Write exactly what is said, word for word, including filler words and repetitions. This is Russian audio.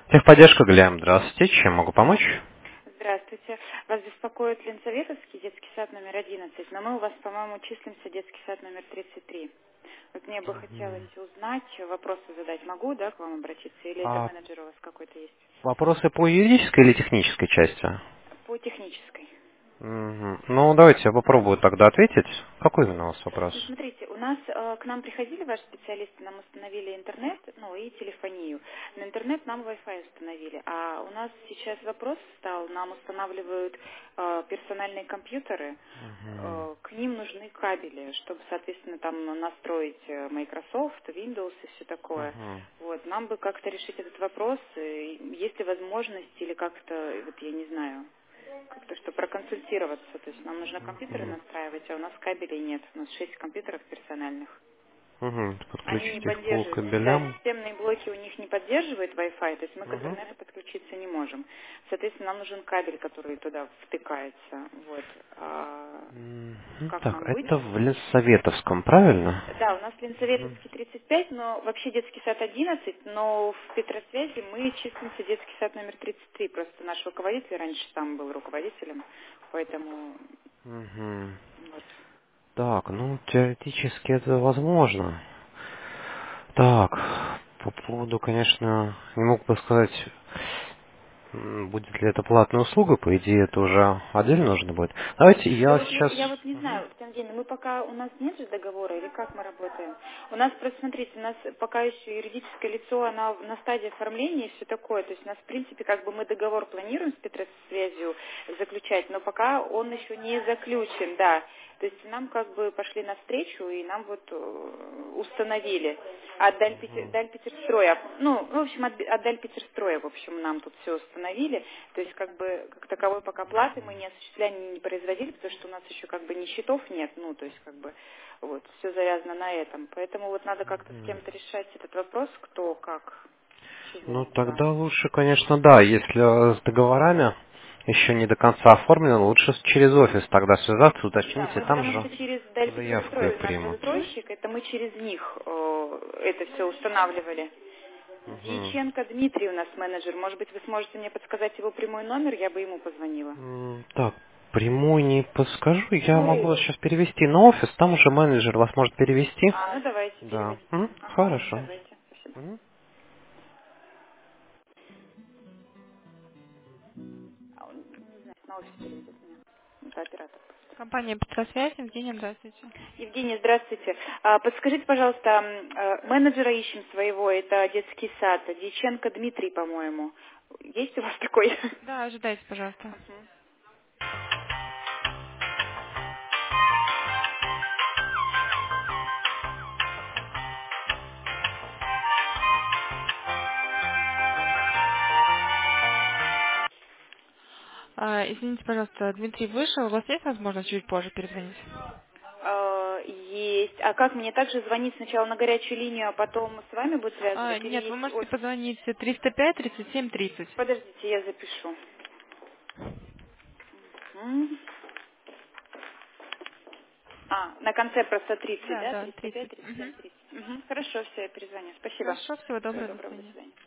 Техподдержка Глям, здравствуйте, чем могу помочь? Здравствуйте. Вас беспокоит Ленсоветовский детский сад номер одиннадцать, но мы у вас, по-моему, числимся детский сад номер тридцать три. Вот мне бы хотелось Мгм. узнать, вопросы задать могу, да, к вам обратиться, или это А менеджер у вас какой-то есть? вопросы по юридической или технической части? По технической. Мгм. Ну, давайте я попробую тогда ответить. Какой именно у вас вопрос? Ну, смотрите, у нас э, к нам приходили ваши специалисты, нам установили интернет, ну и телефонию. На интернет нам Wi-Fi установили, а у нас сейчас вопрос стал, нам устанавливают э, персональные компьютеры, Мгм. э, к ним нужны кабели, чтобы, соответственно, там настроить э, Microsoft, Windows и все такое. Мгм. Вот, нам бы как-то решить этот вопрос, э, есть ли возможность или как-то, вот я не знаю, как-то что проконсультироваться. То есть нам нужно компьютеры Мгм. настраивать, а у нас кабелей нет. У нас шесть компьютеров персональных. Мгм. Они не Подключить их по поддерживают, да, кабелям. системные блоки у них не поддерживают Wi-Fi, то есть мы к Мгм. интернету подключиться не можем. Соответственно, нам нужен кабель, который туда втыкается. Вот. А Мгм. как Так, нам быть? это в Лесоветовском, правильно? Да, у нас Мгм. Ленсоветовский тридцать пять, но вообще детский сад одиннадцать, но в Петросвязи мы числимся детский сад номер тридцать три. Просто наш руководитель раньше там был руководителем, поэтому Мгм. вот. Так, ну, теоретически это возможно. Так, по поводу, конечно, не мог бы сказать, м, будет ли это платная услуга, по идее, это уже отдельно нужно будет. Давайте Да я вот я, сейчас... я вот не Мгм. знаю, Евгений, мы пока, у нас нет же договора, или как мы работаем? У нас, просто смотрите, у нас пока еще юридическое лицо, она в- на стадии оформления и все такое, то есть у нас, в принципе, как бы мы договор планируем с Петросвязью заключать, но пока он еще не заключен, да. То есть нам как бы пошли навстречу и нам вот э, установили от Даль, Питер- Даль Питерстроя, ну, в общем, от, от Даль Питерстроя, в общем, нам тут все установили. То есть как бы как таковой пока платы мы не осуществляли, не производили, потому что у нас еще как бы ни счетов нет, ну, то есть как бы вот все завязано на этом. Поэтому вот надо как-то с Мгм. кем-то решать этот вопрос, кто, как, Ну, чего, да. тогда лучше, конечно, да, если э, с договорами еще не до конца оформлено, лучше с- через офис тогда связаться, Да, уточните, мы там потому что же через Даль заявкой Питерстрой наш примут. застройщик, это мы через них э, это все устанавливали. Мгм. Дьяченко Дмитрий у нас менеджер. Может быть, вы сможете мне подсказать его прямой номер, я бы ему позвонила. М, Так, прямой не подскажу, я могу вас сейчас перевести на офис, там уже менеджер вас может перевести. А, ну давайте, Да. переводите. М, Ага, Хорошо. давайте, спасибо. Мгм. А он, не знаю, на офис переведет меня. Это оператор. Компания Петросвязь, Евгения, здравствуйте. Евгений, здравствуйте. А, подскажите, пожалуйста, м, э, менеджера ищем своего, это детский сад, Дьяченко Дмитрий, по-моему. Есть у вас такой? Да, ожидайте, пожалуйста. Мгм. А, извините, пожалуйста, Дмитрий вышел. У вас есть возможность чуть позже перезвонить? А, есть. А как мне также звонить сначала на горячую линию, а потом с вами будет А, связывать, или нет, вы есть можете офис? позвонить триста пять тридцать семь тридцать. Подождите, я запишу. М. А, на конце просто тридцать, Да, да? да, триста пять, тридцать. тридцать семь, Мгм. тридцать. Угу. Хорошо, все, я перезвоню. Спасибо. Хорошо, всего Всего доброго, до доброго, до свидания. свидания.